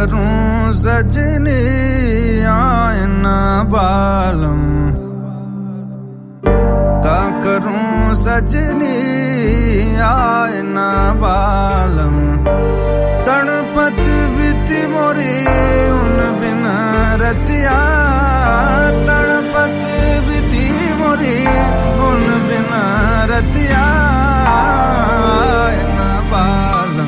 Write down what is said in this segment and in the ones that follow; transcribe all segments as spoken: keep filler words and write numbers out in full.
करूं सजनी आए न बालम, का करूं सजनी आए न बालम। तड़पत बीती मोरी उन बिना रतिया, तड़पत बीती मोरी उन बिना रतिया आए न बालम।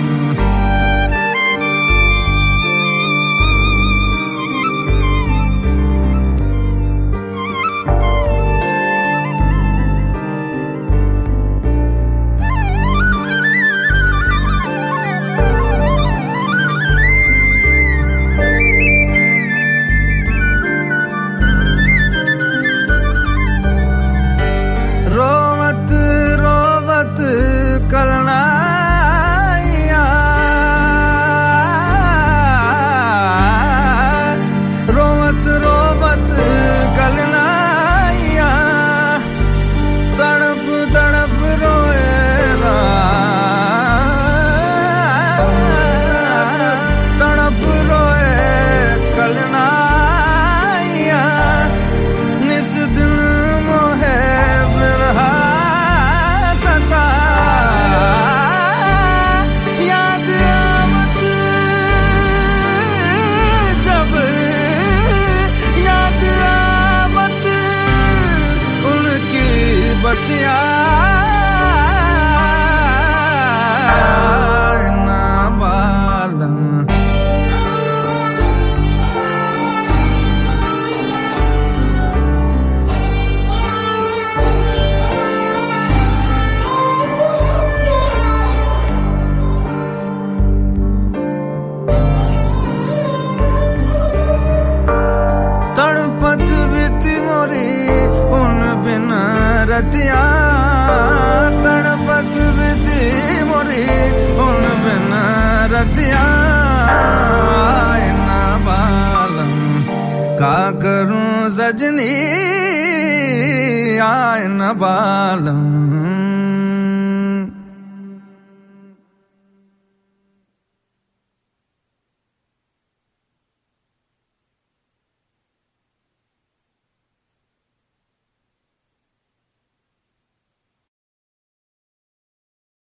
रोवत रोवत कलनाइया, रोवत रोवत कलनाइया, तड़प तड़प रोएरा, तड़प रोए कलनाइया। निस दिन मोहे बिरहा सता, याद आवत जब, याद आवत उनकी बतिया न बालम। तड़पत बीती मोरी उन बिना रतिया, तड़पत बीती मोरी उन बिना रतिया आए न बालम। का करूं सजनी आए न बालम।